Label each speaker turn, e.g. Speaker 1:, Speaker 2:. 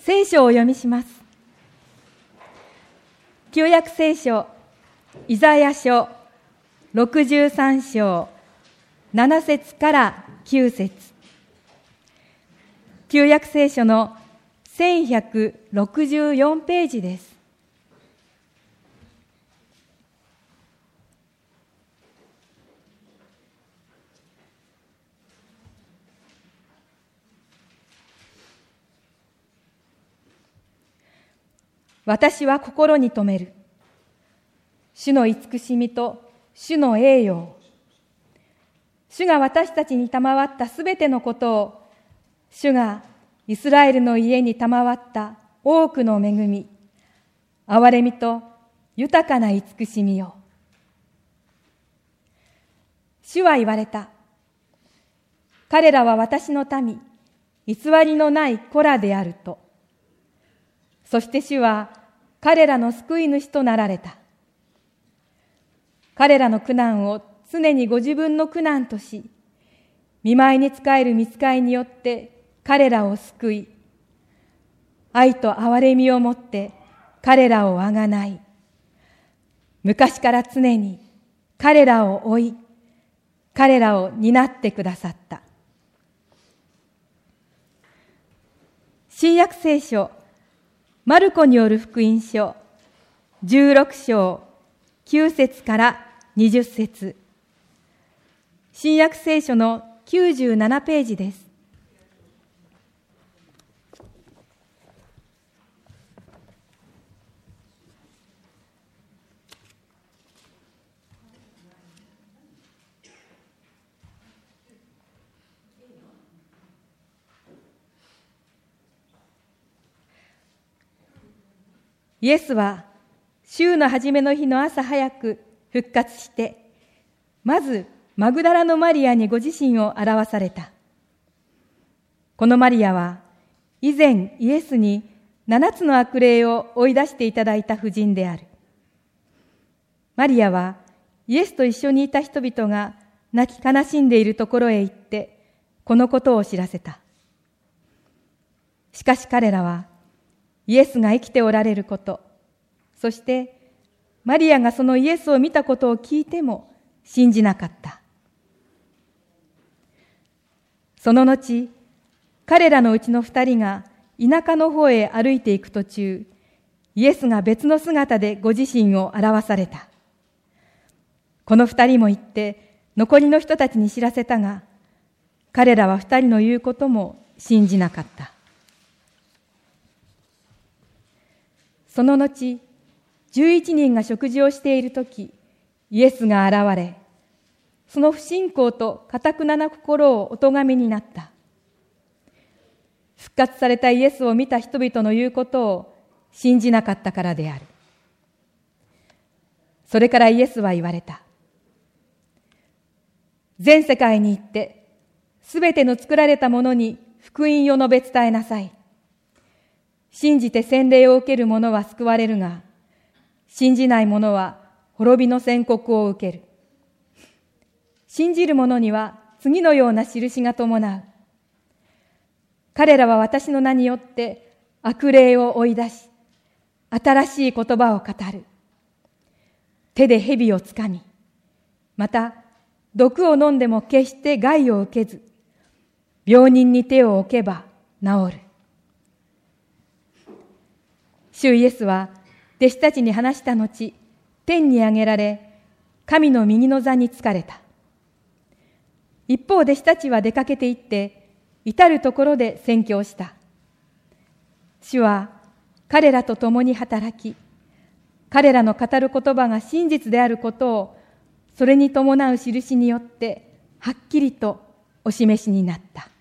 Speaker 1: 聖書をお読みします。旧約聖書イザヤ書63章7節から9節、旧約聖書の1164ページです。私は心に留める。主の慈しみと主の栄誉。主が私たちに賜ったすべてのことを、主がイスラエルの家に賜った多くの恵み、憐れみと豊かな慈しみよ。主は言われた。彼らは私の民、偽りのない子らであると。そして主は彼らの救い主となられた。彼らの苦難を常にご自分の苦難とし、見舞いに仕える御使いによって彼らを救い、愛と憐れみをもって彼らをあがない。昔から常に彼らを追い、彼らを担ってくださった。新約聖書マルコによる福音書16章9節から20節、新約聖書の97ページです。イエスは週の初めの日の朝早く復活して、まずマグダラのマリアにご自身を表された。このマリアは以前イエスに7つの悪霊を追い出していただいた婦人である。マリアはイエスと一緒にいた人々が泣き悲しんでいるところへ行ってこのことを知らせた。しかし彼らはイエスが生きておられること、そしてマリアがそのイエスを見たことを聞いても信じなかった。その後、彼らのうちの2人が田舎の方へ歩いていく途中、イエスが別の姿でご自身を表された。この2人も行って残りの人たちに知らせたが、彼らは2人の言うことも信じなかった。その後、11人が食事をしているとき、イエスが現れ、その不信仰と堅くな心をお咎めになった。復活されたイエスを見た人々の言うことを信じなかったからである。それからイエスは言われた。全世界に行って、すべての作られたものに福音を述べ伝えなさい。信じて洗礼を受ける者は救われるが、信じない者は滅びの宣告を受ける。信じる者には次のような印が伴う。彼らは私の名によって悪霊を追い出し、新しい言葉を語る。手で蛇をつかみ、また毒を飲んでも決して害を受けず、病人に手を置けば治る。主イエスは弟子たちに話した後、天に上げられ、神の右の座に就かれた。一方、弟子たちは出かけて行って、至るところで宣教した。主は彼らと共に働き、彼らの語る言葉が真実であることを、それに伴う印によってはっきりとお示しになった。